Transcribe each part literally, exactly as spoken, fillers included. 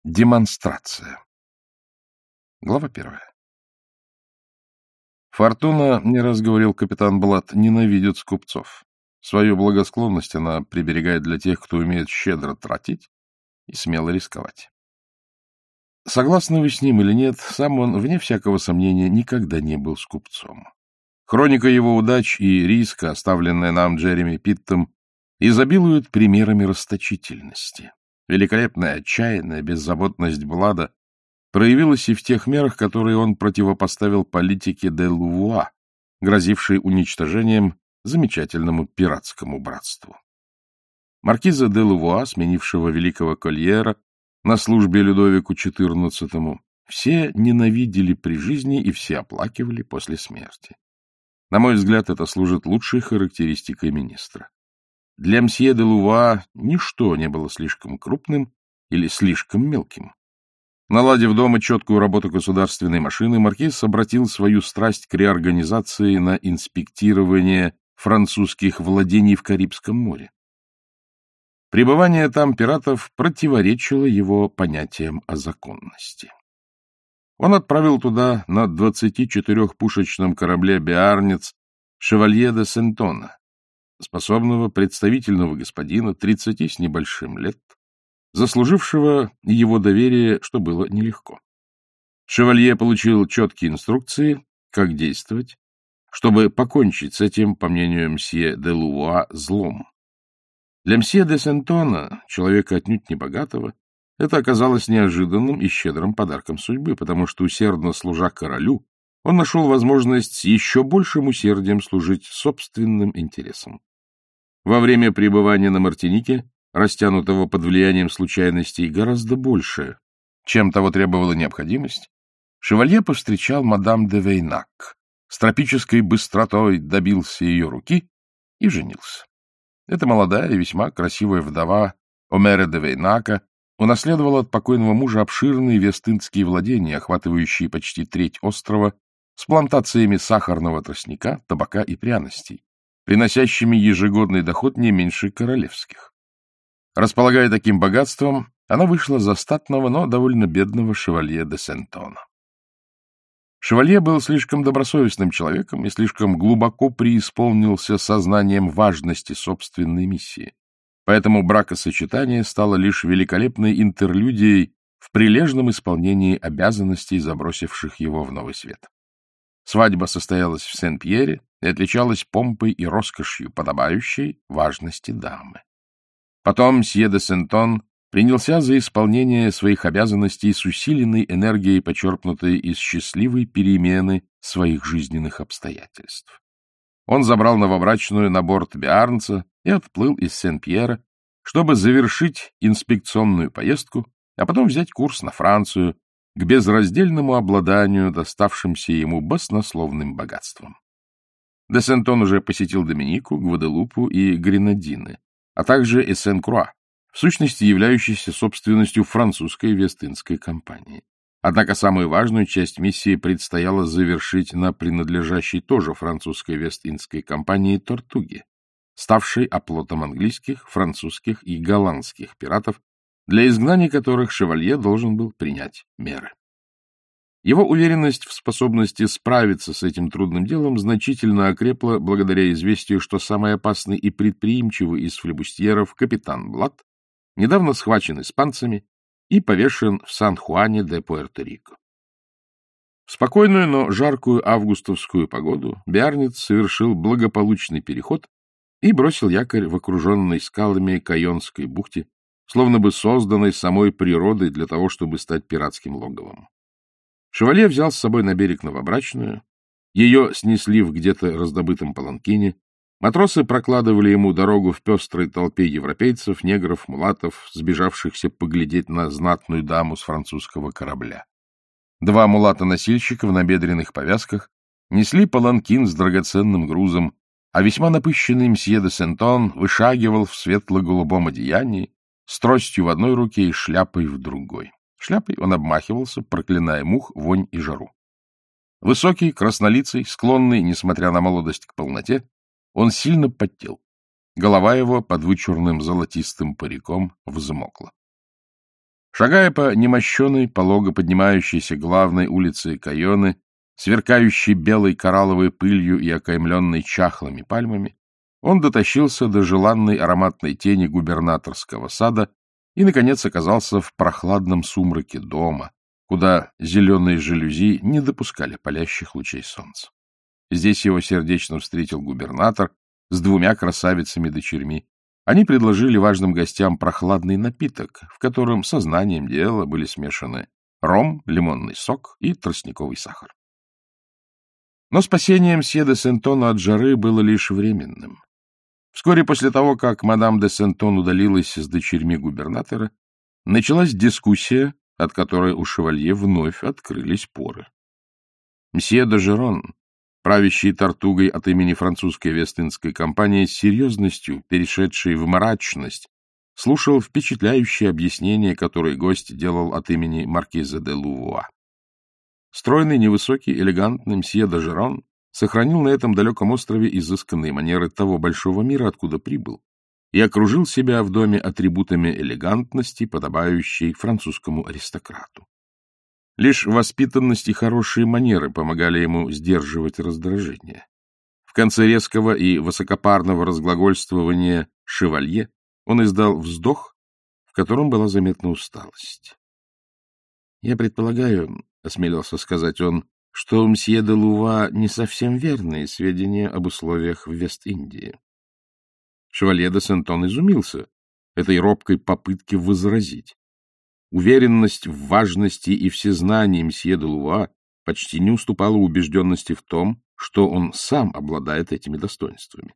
Демонстрация. Глава первая. Фортуна, не раз говорил капитан Блад, ненавидит скупцов. Свою благосклонность она приберегает для тех, кто умеет щедро тратить и смело рисковать. Согласны вы с ним или нет, сам он, вне всякого сомнения, никогда не был скупцом. Хроника его удач и риска, оставленная нам Джереми Питтом, изобилует примерами расточительности. Великолепная, отчаянная беззаботность Блада проявилась и в тех мерах, которые он противопоставил политике де Лувуа, грозившей уничтожением замечательному пиратскому братству. Маркиза де Лувуа, сменившего великого Кольера на службе Людовику четырнадцатому, все ненавидели при жизни и все оплакивали после смерти. На мой взгляд, это служит лучшей характеристикой министра. Для мсье де Лувуа ничто не было слишком крупным или слишком мелким. Наладив дома четкую работу государственной машины, маркиз обратил свою страсть к реорганизации на инспектирование французских владений в Карибском море. Пребывание там пиратов противоречило его понятиям о законности. Он отправил туда на двадцатичетырехпушечном корабле «Беарнец» шевалье де Сентона, способного представительного господина, тридцати с небольшим лет, заслужившего его доверие, что было нелегко. Шевалье получил четкие инструкции, как действовать, чтобы покончить с этим, по мнению мсье де Лувуа, злом. Для мсье де Сентона, человека отнюдь небогатого, это оказалось неожиданным и щедрым подарком судьбы, потому что, усердно служа королю, он нашел возможность с еще большим усердием служить собственным интересам. Во время пребывания на Мартинике, растянутого под влиянием случайностей гораздо больше, чем того требовала необходимость, шевалье повстречал мадам де Вейнак, с тропической быстротой добился ее руки и женился. Эта молодая и весьма красивая вдова Омера де Вейнака унаследовала от покойного мужа обширные вестынские владения, охватывающие почти треть острова, с плантациями сахарного тростника, табака и пряностей, приносящими ежегодный доход не меньше королевских. Располагая таким богатством, она вышла за статного, но довольно бедного шевалье де Сентона. Шевалье был слишком добросовестным человеком и слишком глубоко преисполнился сознанием важности собственной миссии. Поэтому бракосочетание стало лишь великолепной интерлюдией в прилежном исполнении обязанностей, забросивших его в новый свет. Свадьба состоялась в Сен-Пьере и отличалась помпой и роскошью, подобающей важности дамы. Потом мсье де Сентон принялся за исполнение своих обязанностей с усиленной энергией, почерпнутой из счастливой перемены своих жизненных обстоятельств. Он забрал новобрачную на борт Беарнца и отплыл из Сен-Пьера, чтобы завершить инспекционную поездку, а потом взять курс на Францию к безраздельному обладанию доставшимся ему баснословным богатством. Де Сентон уже посетил Доминику, Гваделупу и Гренадины, а также Эссен-Круа, в сущности являющейся собственностью французской Вест-Индской компании. Однако самую важную часть миссии предстояло завершить на принадлежащей тоже французской Вест-Индской компании Тортуге, ставшей оплотом английских, французских и голландских пиратов, для изгнания которых шевалье должен был принять меры. Его уверенность в способности справиться с этим трудным делом значительно окрепла благодаря известию, что самый опасный и предприимчивый из флебустьеров, капитан Блад, недавно схвачен испанцами и повешен в Сан-Хуане де Пуэрто-Рико. В спокойную, но жаркую августовскую погоду Беарнец совершил благополучный переход и бросил якорь в окруженной скалами Кайонской бухте, словно бы созданной самой природой для того, чтобы стать пиратским логовом. Шевалье взял с собой на берег новобрачную, ее снесли в где-то раздобытом паланкине, матросы прокладывали ему дорогу в пестрой толпе европейцев, негров, мулатов, сбежавшихся поглядеть на знатную даму с французского корабля. Два мулата-носильщика в набедренных повязках несли паланкин с драгоценным грузом, а весьма напыщенный мсье де Сентон вышагивал в светло-голубом одеянии с тростью в одной руке и шляпой в другой. Шляпой он обмахивался, проклиная мух, вонь и жару. Высокий, краснолицый, склонный, несмотря на молодость, к полноте, он сильно потел. Голова его под вычурным золотистым париком взмокла. Шагая по немощенной, полого поднимающейся главной улице Кайоны, сверкающей белой коралловой пылью и окаймленной чахлыми пальмами, он дотащился до желанной ароматной тени губернаторского сада и, наконец, оказался в прохладном сумраке дома, куда зеленые жалюзи не допускали палящих лучей солнца. Здесь его сердечно встретил губернатор с двумя красавицами-дочерьми. Они предложили важным гостям прохладный напиток, в котором сознанием дела были смешаны ром, лимонный сок и тростниковый сахар. Но спасение мсье де Сентона от жары было лишь временным. Вскоре после того, как мадам де Сентон удалилась с дочерьми губернатора, началась дискуссия, от которой у шевалье вновь открылись поры. Мсье де Жерон, правящий Тартугой от имени французской Вест-Индской компании, с серьезностью, перешедшей в мрачность, слушал впечатляющие объяснения, которые гость делал от имени маркиза де Лувуа. Стройный, невысокий, элегантный мсье де Жерон сохранил на этом далеком острове изысканные манеры того большого мира, откуда прибыл, и окружил себя в доме атрибутами элегантности, подобающей французскому аристократу. Лишь воспитанность и хорошие манеры помогали ему сдерживать раздражение. В конце резкого и высокопарного разглагольствования шевалье он издал вздох, в котором была заметна усталость. — Я предполагаю, — осмелился сказать он, — что у мсье де Лува не совсем верные сведения об условиях в Вест-Индии. Шевалье де Сентон изумился этой робкой попытке возразить. Уверенность в важности и всезнании мсье де Лува почти не уступала убежденности в том, что он сам обладает этими достоинствами.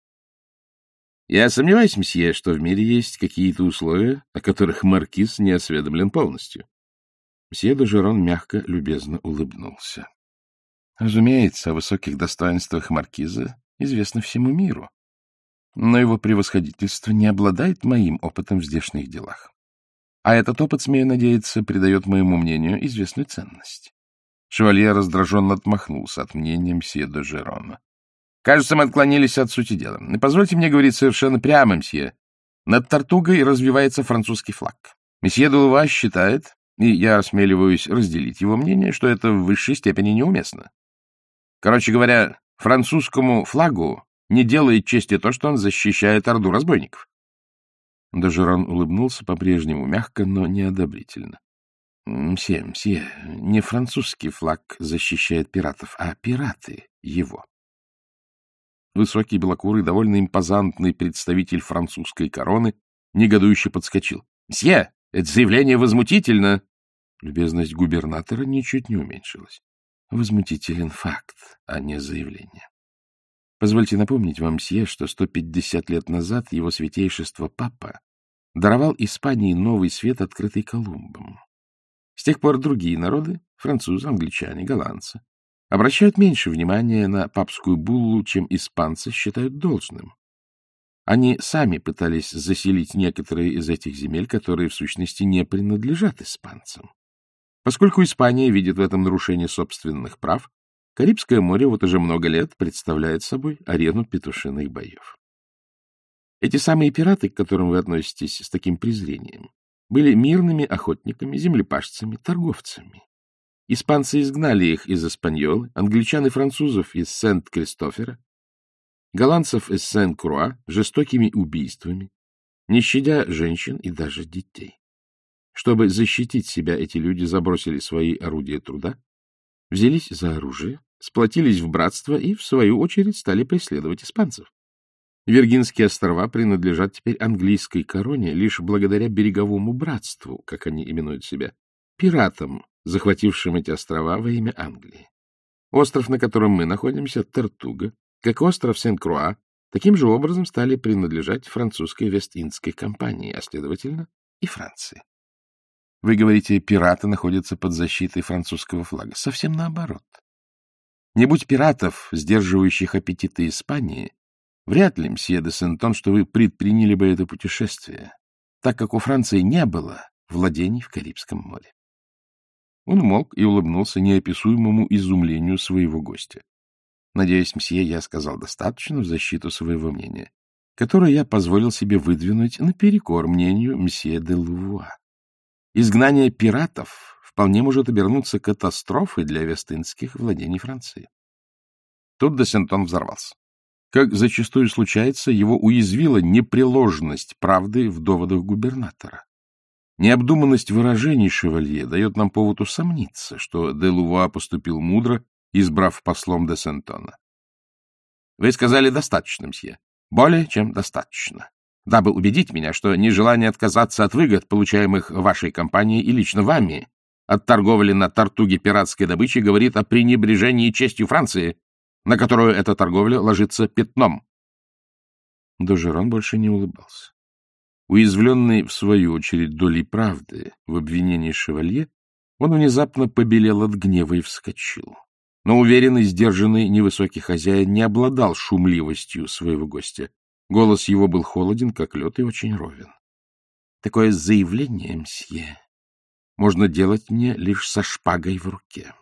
— Я сомневаюсь, мсье, что в мире есть какие-то условия, о которых маркиз не осведомлен полностью. Мсье де Жерон мягко, любезно улыбнулся. — Разумеется, о высоких достоинствах маркиза известно всему миру, но его превосходительство не обладает моим опытом в здешних делах. А этот опыт, смею надеяться, придает моему мнению известную ценность. Шевалье раздраженно отмахнулся от мнения мсье де Жерона. — Кажется, мы отклонились от сути дела. Позвольте мне говорить совершенно прямо, мсье. Над Тартугой развивается французский флаг. Мсье де Лува считает, и я осмеливаюсь разделить его мнение, что это в высшей степени неуместно. Короче говоря, французскому флагу не делает чести то, что он защищает орду разбойников. Д'Жерон улыбнулся по-прежнему мягко, но неодобрительно. — Мсье, мсье, не французский флаг защищает пиратов, а пираты его. Высокий, белокурый, довольно импозантный представитель французской короны негодующе подскочил. — Мсье, это заявление возмутительно! Любезность губернатора ничуть не уменьшилась. Возмутителен факт, а не заявление. Позвольте напомнить вам, мсье, что сто пятьдесят лет назад его святейшество Папа даровал Испании новый свет, открытый Колумбом. С тех пор другие народы, французы, англичане, голландцы, обращают меньше внимания на папскую буллу, чем испанцы считают должным. Они сами пытались заселить некоторые из этих земель, которые в сущности не принадлежат испанцам. Поскольку Испания видит в этом нарушение собственных прав, Карибское море вот уже много лет представляет собой арену петушиных боев. Эти самые пираты, к которым вы относитесь с таким презрением, были мирными охотниками, землепашцами, торговцами. Испанцы изгнали их из Испаньолы, англичан и французов из Сент-Кристофера, голландцев из Сен-Круа жестокими убийствами, не щадя женщин и даже детей. Чтобы защитить себя, эти люди забросили свои орудия труда, взялись за оружие, сплотились в братство и, в свою очередь, стали преследовать испанцев. Виргинские острова принадлежат теперь английской короне лишь благодаря береговому братству, как они именуют себя, пиратам, захватившим эти острова во имя Англии. Остров, на котором мы находимся, Тартуга, как остров Сен-Круа, таким же образом стали принадлежать французской Вест-Индской компании, а, следовательно, и Франции. Вы говорите, пираты находятся под защитой французского флага. Совсем наоборот. Не будь пиратов, сдерживающих аппетиты Испании, вряд ли, мсье де Сентон, что вы предприняли бы это путешествие, так как у Франции не было владений в Карибском море. Он умолк и улыбнулся неописуемому изумлению своего гостя. Надеюсь, мсье, я сказал достаточно в защиту своего мнения, которое я позволил себе выдвинуть наперекор мнению мсье де Лувуа. изгнание пиратов вполне может обернуться катастрофой для вестинских владений Франции. Тут де Сентон взорвался. Как зачастую случается, его уязвила непреложность правды в доводах губернатора. Необдуманность выражений шевалье дает нам повод усомниться, что де Лувуа поступил мудро, избрав послом де Сентона. — Вы сказали достаточно, мсье. Более чем достаточно. Дабы убедить меня, что нежелание отказаться от выгод, получаемых вашей компанией и лично вами, от торговли на Тартуге пиратской добычи, говорит о пренебрежении честью Франции, на которую эта торговля ложится пятном. Д'Ожерон больше не улыбался. Уязвленный, в свою очередь, долей правды в обвинении шевалье, он внезапно побелел от гнева и вскочил. Но уверенный, сдержанный, невысокий хозяин не обладал шумливостью своего гостя. Голос его был холоден, как лед, и очень ровен. — Такое заявление, мсье, можно делать мне лишь со шпагой в руке.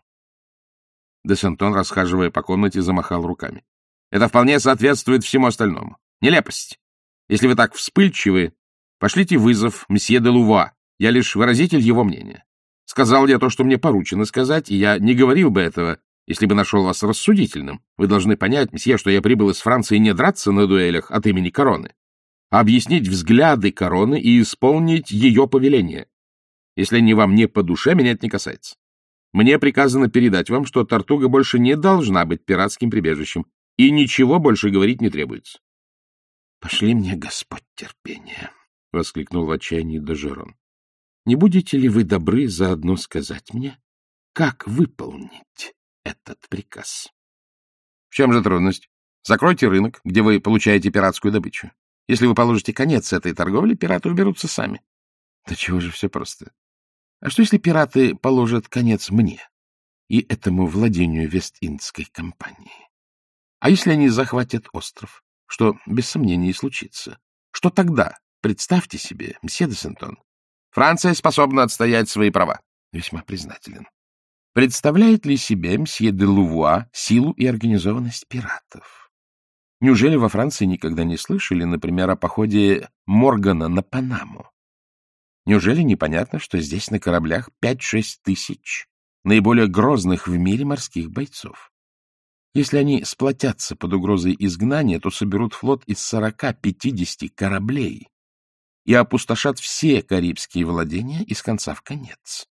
Де Сентон, расхаживая по комнате, замахал руками. — Это вполне соответствует всему остальному. Нелепость. Если вы так вспыльчивы, пошлите вызов мсье де Лувуа. Я лишь выразитель его мнения. Сказал я то, что мне поручено сказать, и я не говорил бы этого, если бы нашел вас рассудительным. Вы должны понять, мсье, что я прибыл из Франции не драться на дуэлях от имени короны, а объяснить взгляды короны и исполнить ее повеление. Если они вам не по душе, меня это не касается. Мне приказано передать вам, что Тартуга больше не должна быть пиратским прибежищем, и ничего больше говорить не требуется. — Пошли мне, Господь, терпение! — воскликнул в отчаянии Д'Ожерон. — Не будете ли вы добры заодно сказать мне, как выполнить этот приказ? — В чем же трудность? Закройте рынок, где вы получаете пиратскую добычу. Если вы положите конец этой торговле, пираты уберутся сами. Да чего же все просто? А что, если пираты положат конец мне и этому владению Вест-Индской компании? А если они захватят остров, что без сомнений и случится? Что тогда? Представьте себе, мсье де Сентон. Франция способна отстоять свои права. Весьма признателен. Представляет ли себе мсье де Лувуа силу и организованность пиратов? Неужели во Франции никогда не слышали, например, о походе Моргана на Панаму? Неужели непонятно, что здесь на кораблях пять-шесть тысяч наиболее грозных в мире морских бойцов? Если они сплотятся под угрозой изгнания, то соберут флот из сорока-пятидесяти кораблей и опустошат все карибские владения из конца в конец.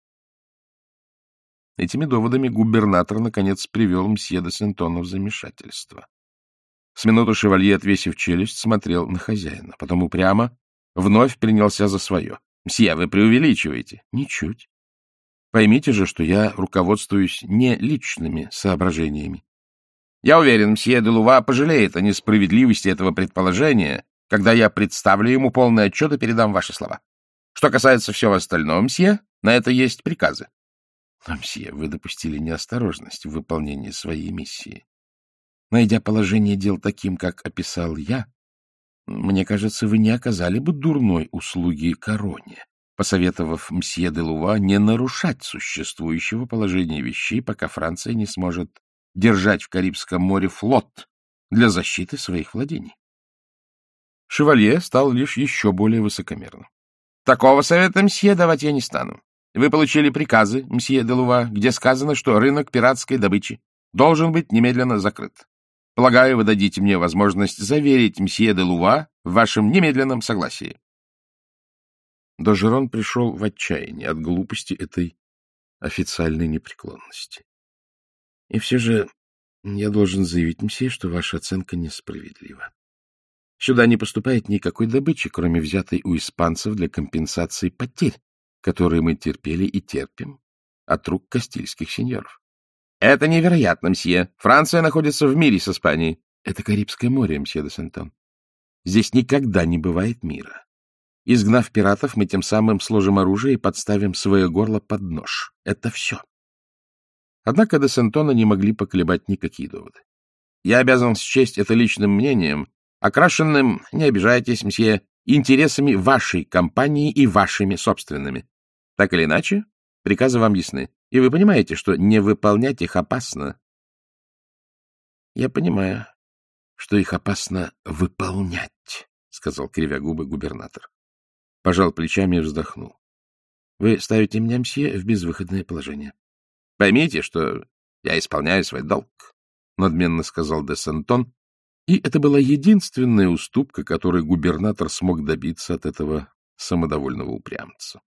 Этими доводами губернатор, наконец, привел мсье де Сентона в замешательство. С минуту шевалье, отвесив челюсть, смотрел на хозяина, потом упрямо вновь принялся за свое. — Мсье, вы преувеличиваете. — Ничуть. Поймите же, что я руководствуюсь не личными соображениями. Я уверен, мсье де Лувуа пожалеет о несправедливости этого предположения, когда я представлю ему полный отчет и передам ваши слова. Что касается всего остального, мсье, на это есть приказы. Но, мсье, вы допустили неосторожность в выполнении своей миссии. Найдя положение дел таким, как описал я, мне кажется, вы не оказали бы дурной услуги короне, посоветовав мсье де Лувуа не нарушать существующего положения вещей, пока Франция не сможет держать в Карибском море флот для защиты своих владений. Шевалье стал лишь еще более высокомерным. — Такого совета, мсье, давать я не стану. Вы получили приказы, мсье де Лувуа, где сказано, что рынок пиратской добычи должен быть немедленно закрыт. Полагаю, вы дадите мне возможность заверить мсье де Лувуа в вашем немедленном согласии. Д'Ожерон пришел в отчаяние от глупости этой официальной непреклонности. И все же я должен заявить мсье, что ваша оценка несправедлива. Сюда не поступает никакой добычи, кроме взятой у испанцев для компенсации потерь, которые мы терпели и терпим от рук кастильских сеньоров. — Это невероятно, мсье. Франция находится в мире с Испанией. — Это Карибское море, мсье де Сентон. Здесь никогда не бывает мира. Изгнав пиратов, мы тем самым сложим оружие и подставим свое горло под нож. Это все. Однако де Сентона не могли поколебать никакие доводы. Я обязан счесть это личным мнением, окрашенным, не обижайтесь, мсье, интересами вашей компании и вашими собственными. Так или иначе, приказы вам ясны, и вы понимаете, что не выполнять их опасно. — Я понимаю, что их опасно выполнять, — сказал, кривя губы, губернатор. Пожал плечами и вздохнул. Вы ставите меня, мсье, в безвыходное положение. — Поймите, что я исполняю свой долг, — надменно сказал де Сентон, и это была единственная уступка, которой губернатор смог добиться от этого самодовольного упрямца.